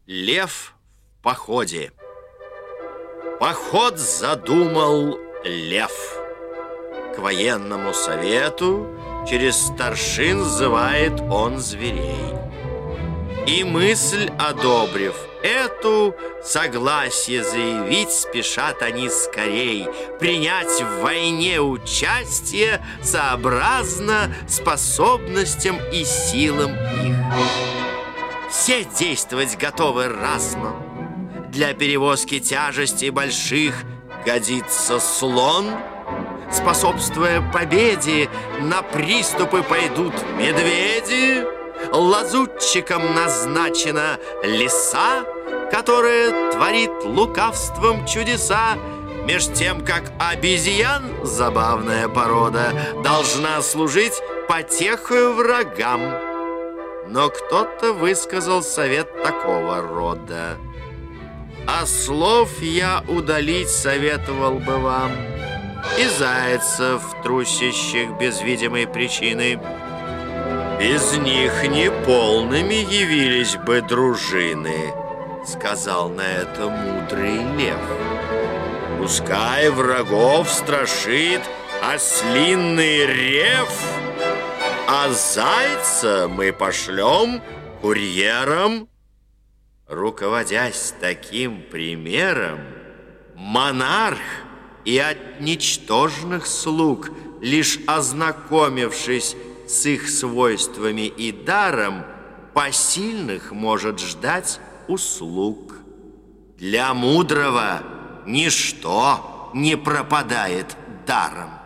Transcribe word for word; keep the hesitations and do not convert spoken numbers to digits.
Лев в походе. Поход задумал лев. К военному совету через старшин зывает он зверей. И мысль одобрив эту, согласие заявить спешат они скорей, принять в войне участие сообразно способностям и силам их. Все действовать готовы разно. Для перевозки тяжестей больших годится слон. Способствуя победе, на приступы пойдут медведи. Лазутчикам назначена лиса, которая творит лукавством чудеса, меж тем, как обезьян, забавная порода, должна служить потехою врагам. Но кто-то высказал совет такого рода: ослов я удалить советовал бы вам, и зайцев, трусящих без видимой причины. Без них неполными явились бы дружины, сказал на это мудрый лев. Пускай врагов страшит ослиный рев, а зайца мы пошлем курьером. Руководясь таким примером, монарх и от ничтожных слуг, лишь ознакомившись с их свойствами и даром, посильных может ждать услуг. Для мудрого ничто не пропадает даром.